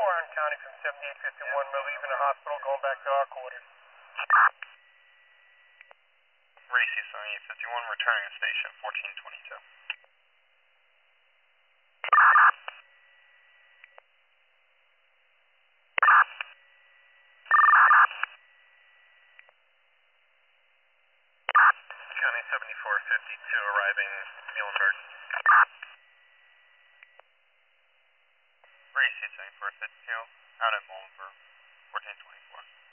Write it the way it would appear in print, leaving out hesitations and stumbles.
on County from 7851. We're leaving the hospital, going back to our quarters. Racy 7851, returning to station 1422. County 7452, arriving Muhlenberg. Racy 7452, out at Muhlenberg, 1424.